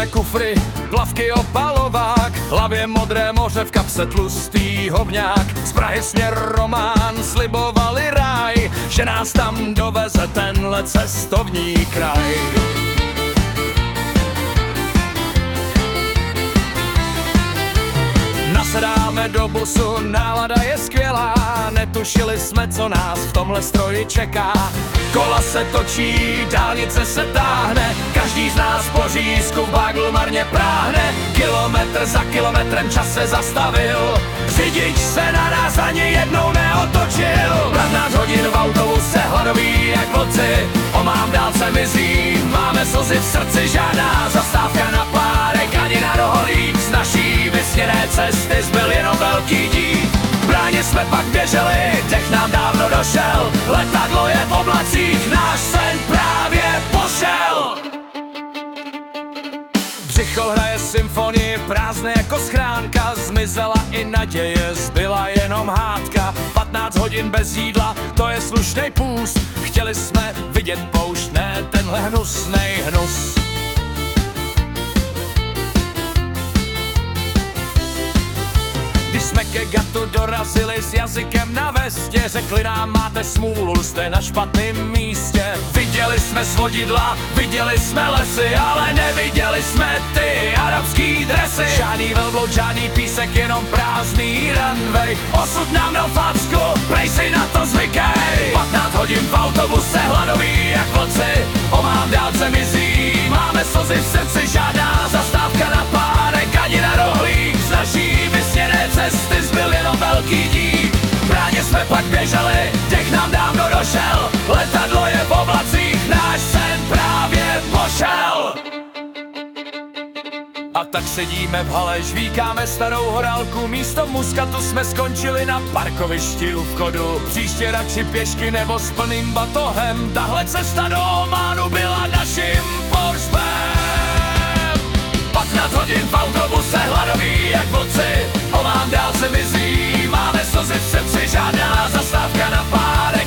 Balíme kufry, plavky opalovák, hlavě modré moře, v kapse tlustý hovňák. Z Prahy směr Román slibovali ráj, že nás tam doveze tenhle cestovní kraj. Nasedáme do busu, nálada je skvělá, netušili jsme, co nás v tomhle stroji čeká. Kola se točí, dálnice se táhne, každý z nás po řízku v baglu marně práhne. Kilometr za kilometrem čas se zastavil, řidič se na nás ani jednou neotočil. 15 hodin v autobuse, hladový jak vlci, omám dálce mizí, máme slzy v srdci, žádná zastávka na párek ani na roholík. Z naší vysněné cesty zbyl jenom velký dík. V bráně jsme pak běželi, dech nám dávno došel, letadlo je v oblacích, náš sen právě pošel. Břicho hraje symfonii, prázdné jako schránka, zmizela i naděje, zbyla jenom hádka. 15 hodin bez jídla, to je slušnej půst, chtěli jsme vidět poušť, ne tenhle hnusnej hnus. Když jsme ke gatu dorazili s jazykem na vestě, řekli nám, máte smůlu, jste na špatném místě. Viděli jsme svodidla, viděli jsme lesy, ale neviděli jsme ty arabský dresy. Žádný velbloud, žádný písek, jenom prázdný runway. Osud nám dal facku, prej si na to zvykej. 15 hodin v autobuse, hladový jak vlci, omám dálce mizí, máme slzy v srdci, žádná zastávka na párek ani na rohlík. Z naší vysněné cesty zbyl jenom velký dík. V bráně jsme pak běželi, dech nám dávno došel, letadlo je v oblacích, náš sen právě pošel. A tak sedíme v hale, žvíkáme starou horálku, místo muskatu jsme skončili na parkovišti u vchodu. Příště radši pěšky nebo s plným batohem, tahle cesta do Ománu byla naším pohřbem. 15 hodin v autobuse, hladový jak vlci, omám dálce mizí, máme slzy v srdci, žádná zastávka na párek